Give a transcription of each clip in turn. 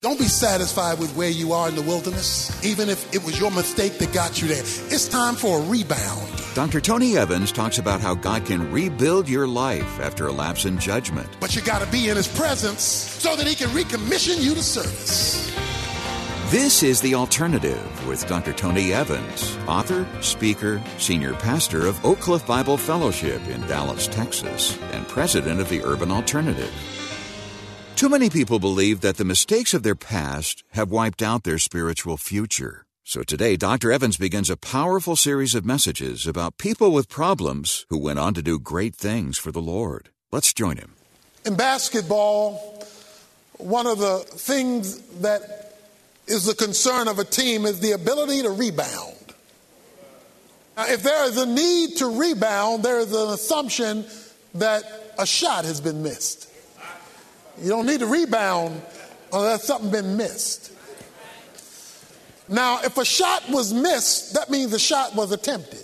Don't be satisfied with where you are in the wilderness, even if it was your mistake that got you there. It's time for a rebound. Dr. Tony Evans talks about how God can rebuild your life after a lapse in judgment. But you got to be in His presence so that He can recommission you to service. This is The Alternative with Dr. Tony Evans, author, speaker, senior pastor of Oak Cliff Bible Fellowship in Dallas, Texas, and president of the Urban Alternative. Too many people believe that the mistakes of their past have wiped out their spiritual future. So today, Dr. Evans begins a powerful series of messages about people with problems who went on to do great things for the Lord. Let's join him. In basketball, one of the things that is the concern of a team is the ability to rebound. Now, if there is a need to rebound, there is an assumption that a shot has been missed. You don't need to rebound unless something's been missed. Now, if a shot was missed, that means the shot was attempted.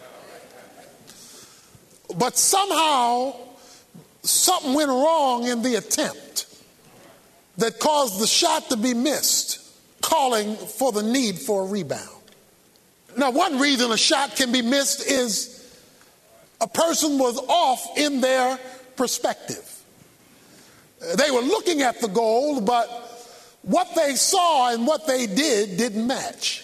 But somehow, something went wrong in the attempt that caused the shot to be missed, calling for the need for a rebound. Now, one reason a shot can be missed is a person was off in their perspective. They were looking at the goal, but what they saw and what they did didn't match.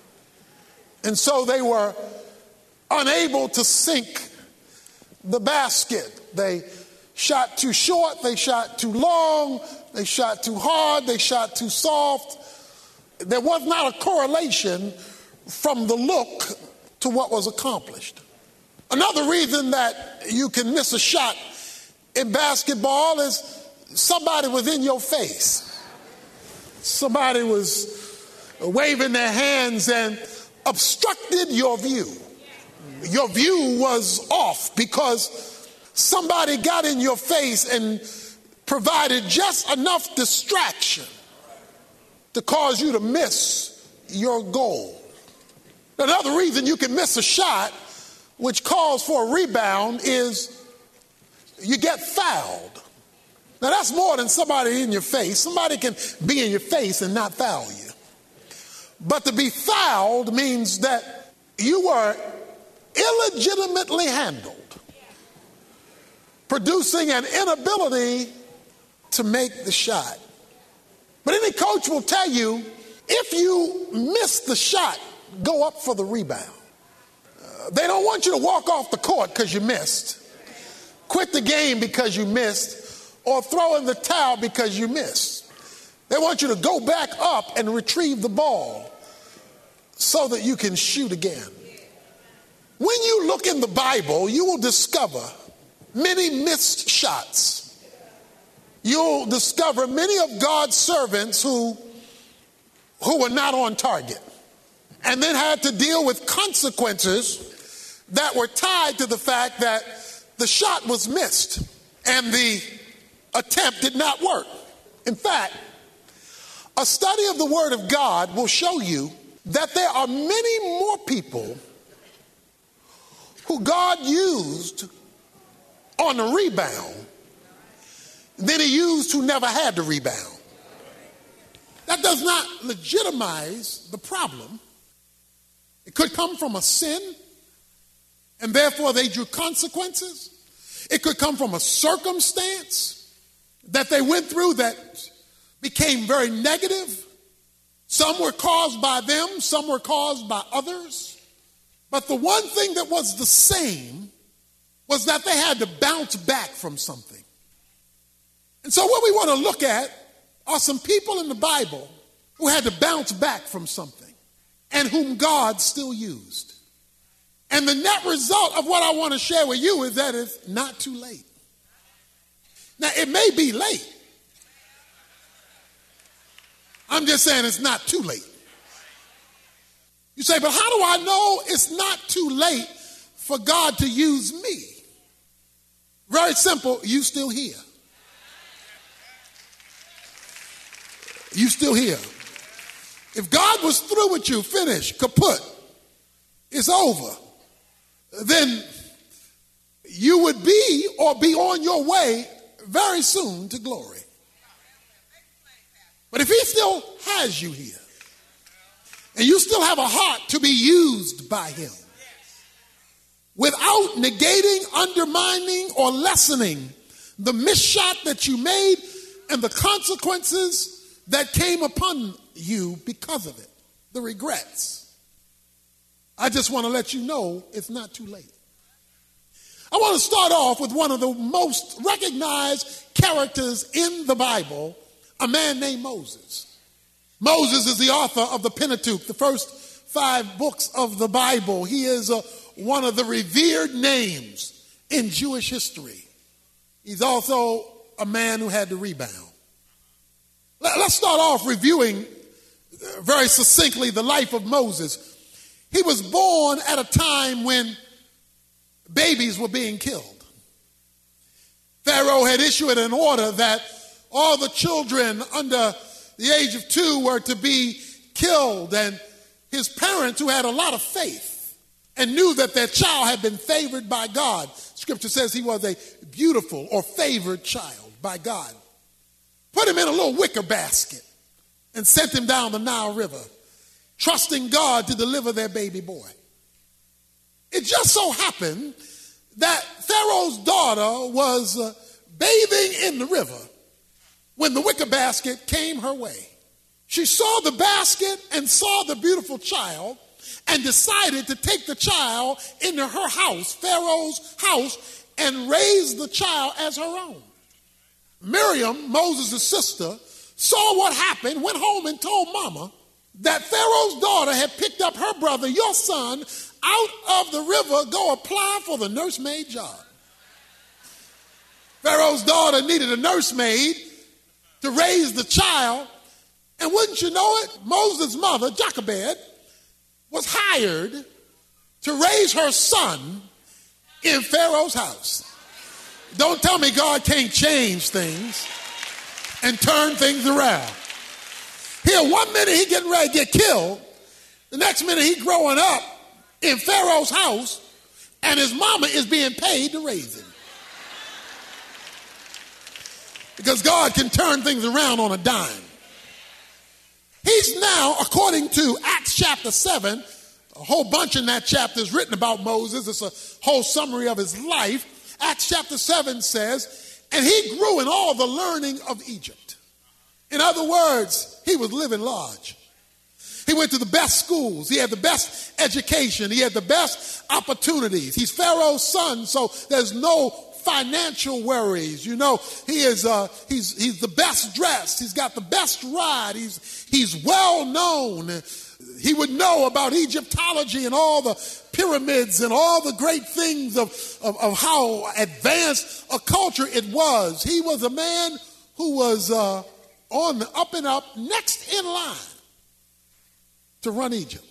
And so they were unable to sink the basket. They shot too short, they shot too long, they shot too hard, they shot too soft. There was not a correlation from the look to what was accomplished. Another reason that you can miss a shot in basketball is somebody was in your face. Somebody was waving their hands and obstructed your view. Your view was off because somebody got in your face and provided just enough distraction to cause you to miss your goal. Another reason you can miss a shot, which calls for a rebound, is you get fouled. Now, that's more than somebody in your face. Somebody can be in your face and not foul you. But to be fouled means that you were illegitimately handled, producing an inability to make the shot. But any coach will tell you, if you miss the shot, go up for the rebound. They don't want you to walk off the court because you missed, quit the game because you missed, or throw in the towel because you missed. They want you to go back up and retrieve the ball so that you can shoot again. When you look in the Bible, you will discover many missed shots. You'll discover many of God's servants who were not on target and then had to deal with consequences that were tied to the fact that the shot was missed and the attempt did not work. In fact, a study of the Word of God will show you that there are many more people who God used on the rebound than He used who never had to rebound. That does not legitimize the problem. It could come from a sin, and therefore they drew consequences. It could come from a circumstance that they went through that became very negative. Some were caused by them, some were caused by others. But the one thing that was the same was that they had to bounce back from something. And so what we want to look at are some people in the Bible who had to bounce back from something and whom God still used. And the net result of what I want to share with you is that it's not too late. Now, it may be late. I'm just saying it's not too late. You say, but how do I know it's not too late for God to use me? Very simple, you still here. You still here. If God was through with you, finished, kaput, it's over, then you would be or be on your way very soon to glory. But if he still has you here, and you still have a heart to be used by him, without negating, undermining, or lessening the misshot that you made and the consequences that came upon you because of it, the regrets, I just want to let you know it's not too late. I want to start off with one of the most recognized characters in the Bible, a man named Moses. Moses is the author of the Pentateuch, the first 5 books of the Bible. He is one of the revered names in Jewish history. He's also a man who had to rebound. Let's start off reviewing very succinctly the life of Moses. He was born at a time when babies were being killed. Pharaoh had issued an order that all the children under the age of 2 were to be killed, and his parents, who had a lot of faith and knew that their child had been favored by God, Scripture says he was a beautiful or favored child by God, put him in a little wicker basket and sent him down the Nile River, trusting God to deliver their baby boy. It just so happened that Pharaoh's daughter was bathing in the river when the wicker basket came her way. She saw the basket and saw the beautiful child and decided to take the child into her house, Pharaoh's house, and raise the child as her own. Miriam, Moses' sister, saw what happened, went home and told Mama that Pharaoh's daughter had picked up her brother, your son, out of the river. Go apply for the nursemaid job. Pharaoh's daughter needed a nursemaid to raise the child, and wouldn't you know it, Moses' mother, Jochebed, was hired to raise her son in Pharaoh's house. Don't tell me God can't change things and turn things around. Here, one minute he getting ready to get killed, the next minute he growing up in Pharaoh's house, and his mama is being paid to raise him. Because God can turn things around on a dime. He's now, according to Acts chapter 7, a whole bunch in that chapter is written about Moses. It's a whole summary of his life. Acts chapter 7 says, and he grew in all the learning of Egypt. In other words, he was living large. He went to the best schools. He had the best education. He had the best opportunities. He's Pharaoh's son, so there's no financial worries. You know, he's the best dressed. He's got the best ride. He's well known. He would know about Egyptology and all the pyramids and all the great things of how advanced a culture it was. He was a man who was on the up and up, next in line to run Egypt.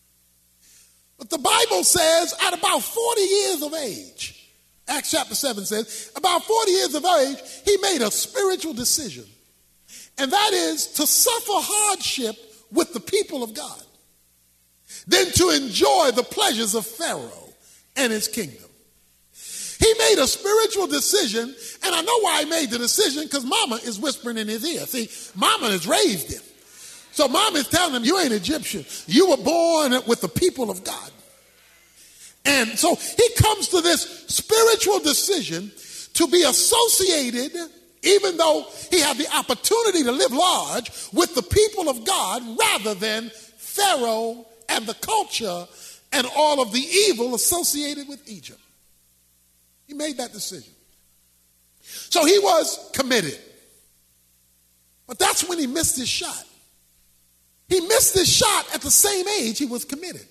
But the Bible says at about 40 years of age, Acts chapter 7 says, about 40 years of age, he made a spiritual decision. And that is to suffer hardship with the people of God, than to enjoy the pleasures of Pharaoh and his kingdom. He made a spiritual decision, and I know why he made the decision, because Mama is whispering in his ear. See, Mama has raised him. So Mama is telling him, you ain't Egyptian. You were born with the people of God. And so he comes to this spiritual decision to be associated, even though he had the opportunity to live large, with the people of God rather than Pharaoh and the culture and all of the evil associated with Egypt. He made that decision. So he was committed. But that's when he missed his shot. He missed his shot at the same age he was committed.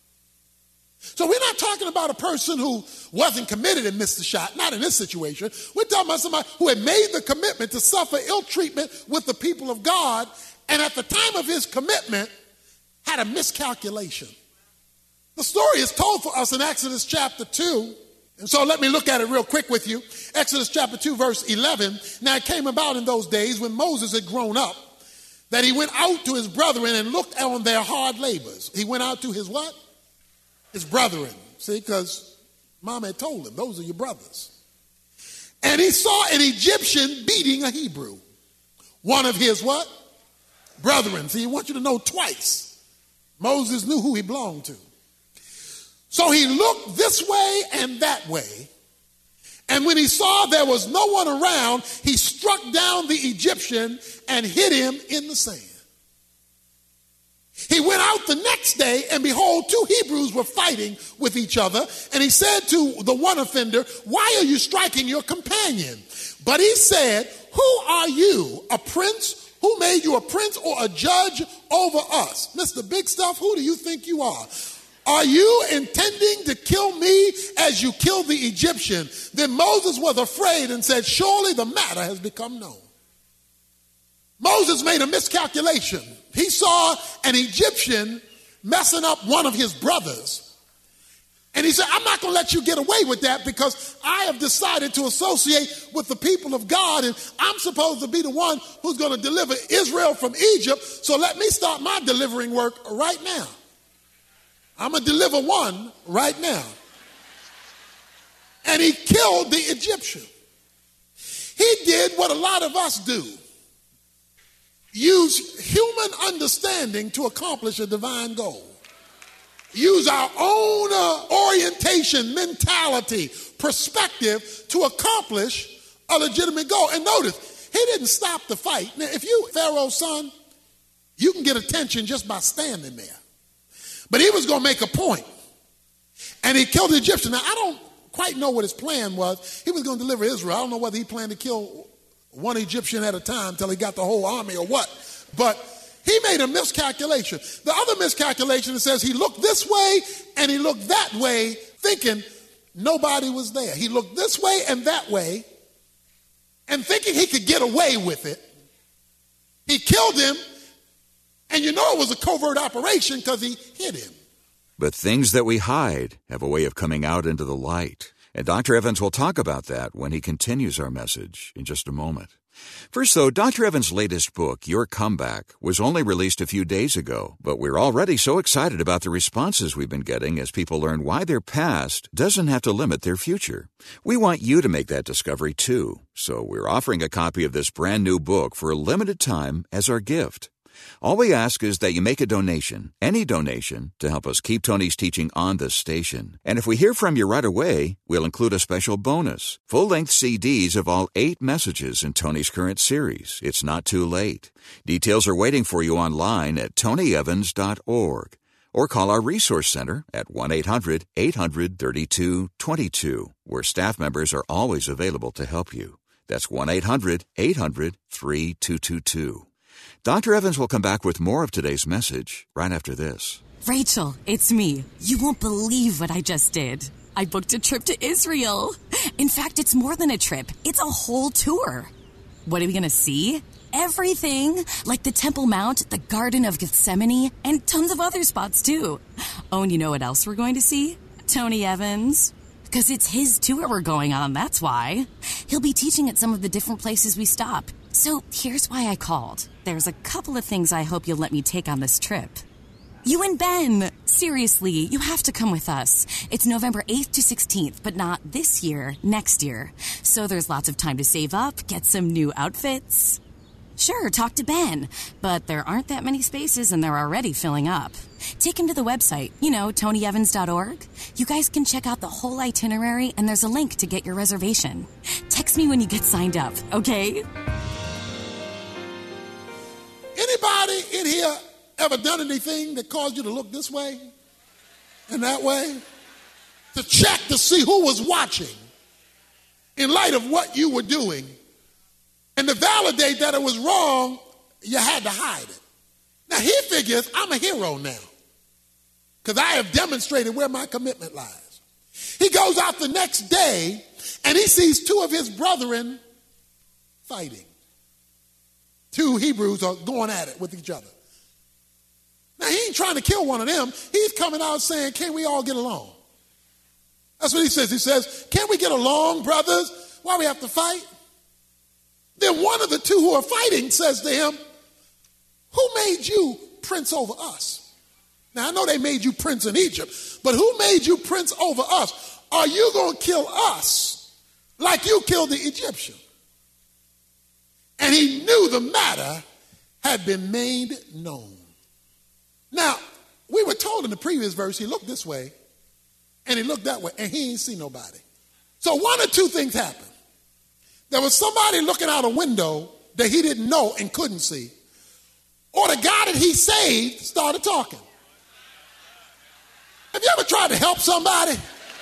So we're not talking about a person who wasn't committed and missed the shot. Not in this situation. We're talking about somebody who had made the commitment to suffer ill treatment with the people of God, and at the time of his commitment had a miscalculation. The story is told for us in Exodus chapter 2. And so let me look at it real quick with you. Exodus chapter 2, verse 11. Now it came about in those days when Moses had grown up that he went out to his brethren and looked on their hard labors. He went out to his what? His brethren. See, because Mama had told him, those are your brothers. And he saw an Egyptian beating a Hebrew. One of his what? brethren. See, he wants you to know twice. Moses knew who he belonged to. So he looked this way and that way. And when he saw there was no one around, he struck down the Egyptian and hit him in the sand. He went out the next day, and behold, two Hebrews were fighting with each other. And he said to the one offender, "Why are you striking your companion?" But he said, "Who are you, a prince? Who made you a prince or a judge over us?" Mr. Big Stuff, who do you think you are? "Are you intending to kill me as you killed the Egyptian?" Then Moses was afraid and said, "Surely the matter has become known." Moses made a miscalculation. He saw an Egyptian messing up one of his brothers. And he said, "I'm not going to let you get away with that because I have decided to associate with the people of God, and I'm supposed to be the one who's going to deliver Israel from Egypt. So let me start my delivering work right now. I'm going to deliver one right now." And he killed the Egyptian. He did what a lot of us do. Use human understanding to accomplish a divine goal. Use our own orientation, mentality, perspective to accomplish a legitimate goal. And notice, he didn't stop the fight. Now, if you Pharaoh's son, you can get attention just by standing there. But he was going to make a point. And he killed the Egyptian. Now, I don't quite know what his plan was. He was going to deliver Israel. I don't know whether he planned to kill one Egyptian at a time until he got the whole army or what. But he made a miscalculation. The other miscalculation, it says he looked this way and he looked that way, thinking nobody was there. He looked this way and that way, and thinking he could get away with it. He killed him, and you know it was a covert operation because he hit him. But things that we hide have a way of coming out into the light. And Dr. Evans will talk about that when he continues our message in just a moment. First, though, Dr. Evans' latest book, Your Comeback, was only released a few days ago, but we're already so excited about the responses we've been getting as people learn why their past doesn't have to limit their future. We want you to make that discovery, too, so we're offering a copy of this brand new book for a limited time as our gift. All we ask is that you make a donation, any donation, to help us keep Tony's teaching on this station. And if we hear from you right away, we'll include a special bonus, full-length CDs of all 8 messages in Tony's current series. It's not too late. Details are waiting for you online at tonyevans.org. Or call our resource center at 1-800-800-3222, where staff members are always available to help you. That's 1-800-800-3222. Dr. Evans will come back with more of today's message right after this. Rachel, it's me. You won't believe what I just did. I booked a trip to Israel. In fact, it's more than a trip. It's a whole tour. What are we going to see? Everything. Like the Temple Mount, the Garden of Gethsemane, and tons of other spots, too. Oh, and you know what else we're going to see? Tony Evans. Because it's his tour we're going on, that's why. He'll be teaching at some of the different places we stop. So here's why I called. There's a couple of things I hope you'll let me take on this trip. You and Ben! Seriously, you have to come with us. It's November 8th to 16th, but not this year, next year. So there's lots of time to save up, get some new outfits. Sure, talk to Ben, but there aren't that many spaces and they're already filling up. Take him to the website, tonyevans.org. You guys can check out the whole itinerary and there's a link to get your reservation. Text me when you get signed up, okay? Anybody in here ever done anything that caused you to look this way and that way? To check to see who was watching in light of what you were doing. And to validate that it was wrong, you had to hide it. Now he figures I'm a hero now because I have demonstrated where my commitment lies. He goes out the next day and he sees 2 of his brethren fighting. 2 Hebrews are going at it with each other. Now he ain't trying to kill one of them. He's coming out saying, "Can we all get along?" That's what he says. He says, "Can we get along, brothers? Why we have to fight?" Then one of the 2 who are fighting says to him, "Who made you prince over us?" Now I know they made you prince in Egypt, but who made you prince over us? Are you going to kill us like you killed the Egyptian? And he knew the matter had been made known. Now, we were told in the previous verse, he looked this way and he looked that way and he ain't see nobody. So one or two things happened. There was somebody looking out a window that he didn't know and couldn't see, or the guy that he saved started talking. Have you ever tried to help somebody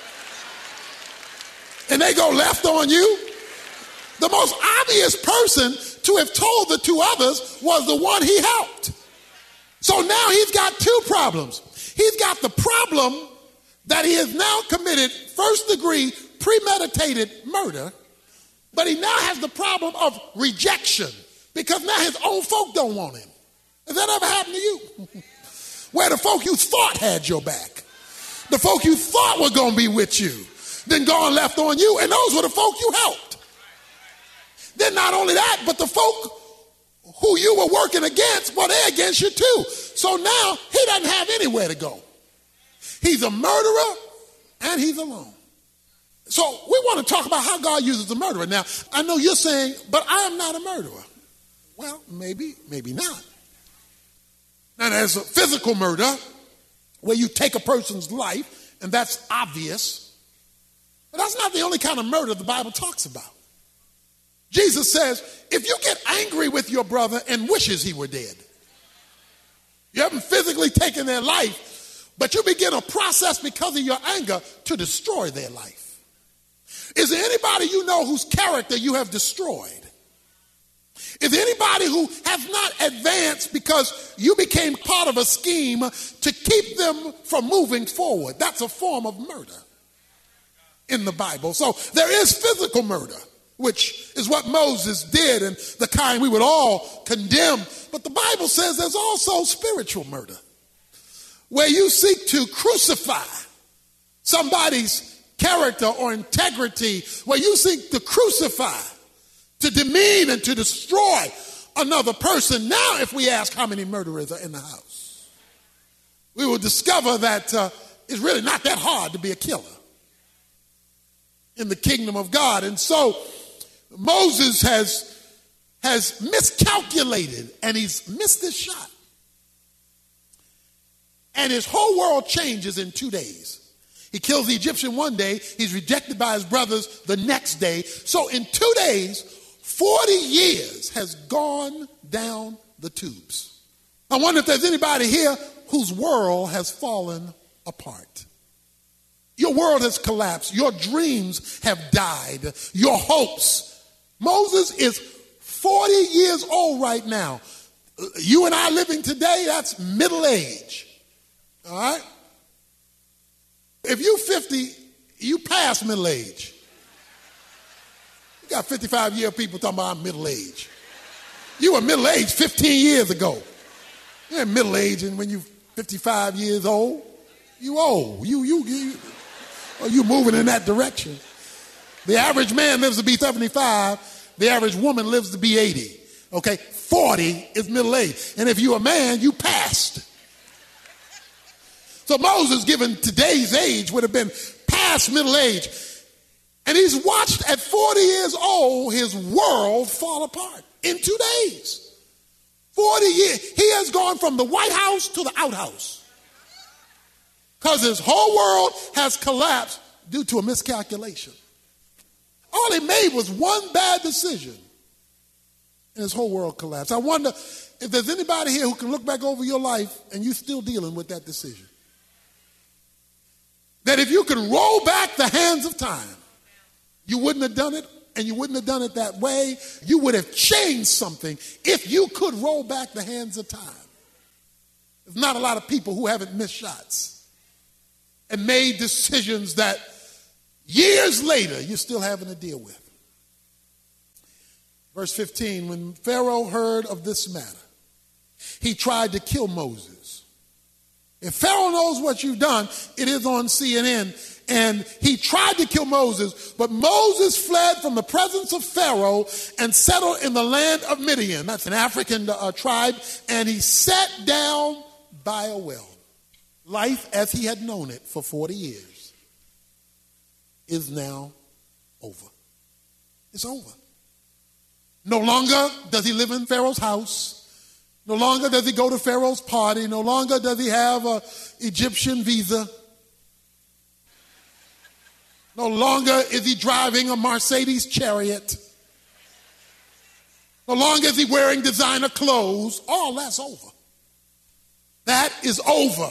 and they go left on you? The most obvious person to have told the two others was the one he helped. So now he's got two problems. He's got the problem that he has now committed first-degree premeditated murder, but he now has the problem of rejection because now his own folk don't want him. Has that ever happened to you? Where the folk you thought had your back, the folk you thought were going to be with you, then gone left on you, and those were the folk you helped. Then not only that, but the folk who you were working against, well, they're against you too. So now he doesn't have anywhere to go. He's a murderer and he's alone. So we want to talk about how God uses a murderer. Now, I know you're saying, but I am not a murderer. Well, maybe not. Now, there's a physical murder where you take a person's life, and that's obvious. But that's not the only kind of murder the Bible talks about. Jesus says, if you get angry with your brother and wishes he were dead, you haven't physically taken their life, but you begin a process because of your anger to destroy their life. Is there anybody you know whose character you have destroyed? Is there anybody who has not advanced because you became part of a scheme to keep them from moving forward? That's a form of murder in the Bible. So there is physical murder, which is what Moses did and the kind we would all condemn. But the Bible says there's also spiritual murder, where you seek to crucify somebody's character or integrity, where you seek to crucify, to demean and to destroy another person. Now, if we ask how many murderers are in the house, we will discover that it's really not that hard to be a killer in the kingdom of God. And so Moses has miscalculated and he's missed his shot. And his whole world changes in 2 days. He kills the Egyptian one day. He's rejected by his brothers the next day. So in 2 days, 40 years has gone down the tubes. I wonder if there's anybody here whose world has fallen apart. Your world has collapsed. Your dreams have died. Your hopes. Moses is 40 years old right now. You and I living today, that's middle age. All right? If you're 50, you pass middle age. You got 55-year people talking about I'm middle age. You were middle age 15 years ago. You're middle age, and when you're 55 years old, you old. You moving in that direction. The average man lives to be 75. The average woman lives to be 80. Okay, 40 is middle age. And if you're a man, you passed. So Moses, given today's age, would have been past middle age. And he's watched at 40 years old his world fall apart in 2 days. 40 years. He has gone from the White House to the outhouse. Because his whole world has collapsed due to a miscalculation. All he made was one bad decision, and his whole world collapsed. I wonder if there's anybody here who can look back over your life and you're still dealing with that decision. That if you could roll back the hands of time, you wouldn't have done it, and you wouldn't have done it that way. You would have changed something if you could roll back the hands of time. There's not a lot of people who haven't missed shots and made decisions that years later you're still having to deal with. Verse 15, when Pharaoh heard of this matter, he tried to kill Moses. If Pharaoh knows what you've done, it is on CNN. And he tried to kill Moses, but Moses fled from the presence of Pharaoh and settled in the land of Midian. That's an African tribe. And he sat down by a well. Life as he had known it for 40 years is now over. It's over. No longer does he live in Pharaoh's house. No longer does he go to Pharaoh's party. No longer does he have an Egyptian visa. No longer is he driving a Mercedes chariot. No longer is he wearing designer clothes. All that's over. That is over.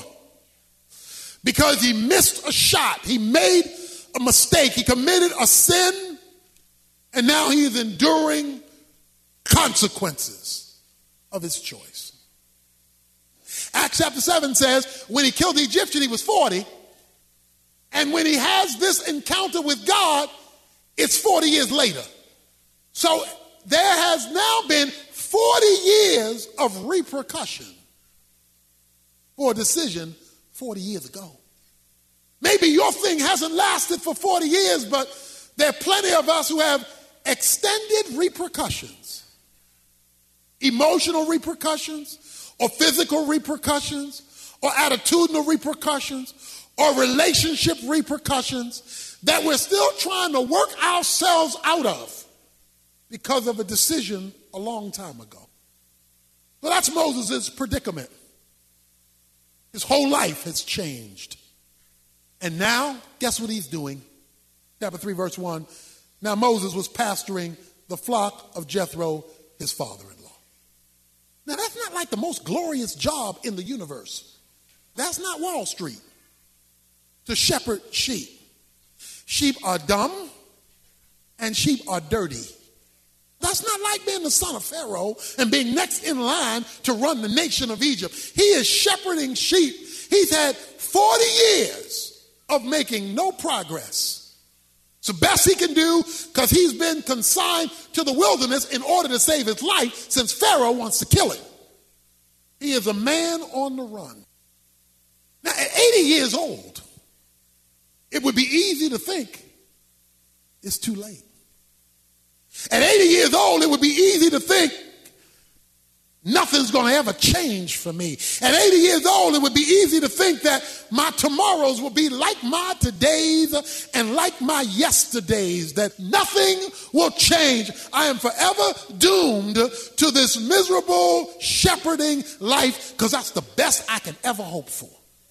Because he missed a shot. He made a mistake. He committed a sin. And now he is enduring consequences of his choice. Acts chapter 7 says, when he killed the Egyptian, he was 40. And when he has this encounter with God, it's 40 years later. So there has now been 40 years of repercussion for a decision 40 years ago. Maybe your thing hasn't lasted for 40 years, but there are plenty of us who have extended repercussions. Emotional repercussions, or physical repercussions, or attitudinal repercussions, or relationship repercussions that we're still trying to work ourselves out of because of a decision a long time ago. So that's Moses' predicament. His whole life has changed. And now, guess what he's doing? Chapter 3, verse 1. Now Moses was pasturing the flock of Jethro, his father-in-law. Now that's not like the most glorious job in the universe. That's not Wall Street. To shepherd sheep. Sheep are dumb and sheep are dirty. That's not like being the son of Pharaoh and being next in line to run the nation of Egypt. He is shepherding sheep. He's had 40 years of making no progress. It's the best he can do because he's been consigned to the wilderness in order to save his life since Pharaoh wants to kill him. He is a man on the run. Now, at 80 years old, it would be easy to think it's too late. At 80 years old, it would be easy to think nothing's going to ever change for me. At 80 years old, it would be easy to think that my tomorrows will be like my todays and like my yesterdays, that nothing will change. I am forever doomed to this miserable shepherding life because that's the best I can ever hope for.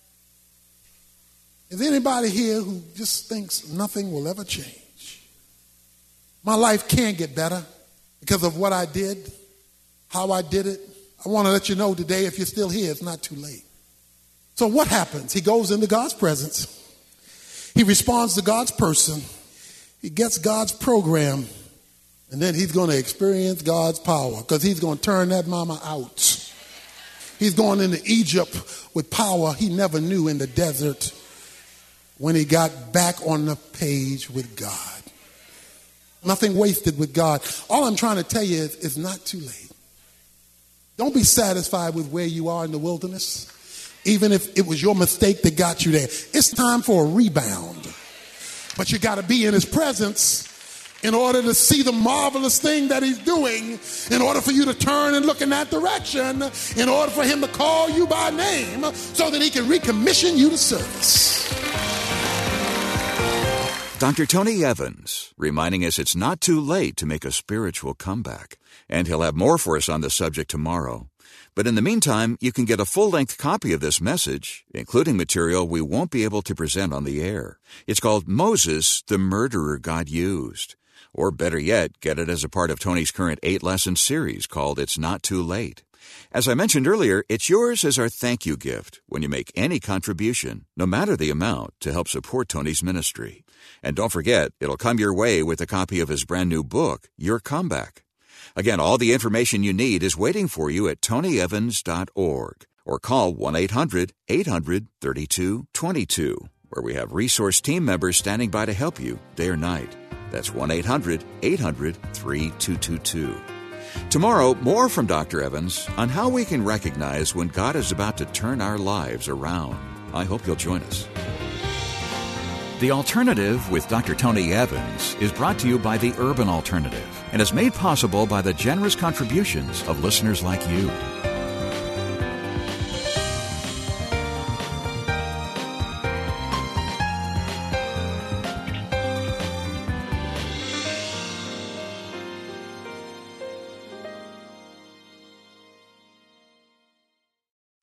Is anybody here who just thinks nothing will ever change? My life can get better because of what I did, how I did it. I want to let you know today, if you're still here, it's not too late. So what happens? He goes into God's presence. He responds to God's person. He gets God's program. And then he's going to experience God's power because he's going to turn that mama out. He's going into Egypt with power he never knew in the desert when he got back on the page with God. Nothing wasted with God. All I'm trying to tell you is it's not too late. Don't be satisfied with where you are in the wilderness, even if it was your mistake that got you there. It's time for a rebound. But you got to be in his presence in order to see the marvelous thing that he's doing, in order for you to turn and look in that direction, in order for him to call you by name so that he can recommission you to service. Dr. Tony Evans, reminding us it's not too late to make a spiritual comeback. And he'll have more for us on the subject tomorrow. But in the meantime, you can get a full-length copy of this message, including material we won't be able to present on the air. It's called Moses, the Murderer God Used. Or better yet, get it as a part of Tony's current 8-lesson series called It's Not Too Late. As I mentioned earlier, it's yours as our thank you gift when you make any contribution, no matter the amount, to help support Tony's ministry. And don't forget, it'll come your way with a copy of his brand new book, Your Comeback. Again, all the information you need is waiting for you at tonyevans.org or call 1-800-800-3222, where we have resource team members standing by to help you day or night. That's 1-800-800-3222. Tomorrow, more from Dr. Evans on how we can recognize when God is about to turn our lives around. I hope you'll join us. The Alternative with Dr. Tony Evans is brought to you by the Urban Alternative and is made possible by the generous contributions of listeners like you.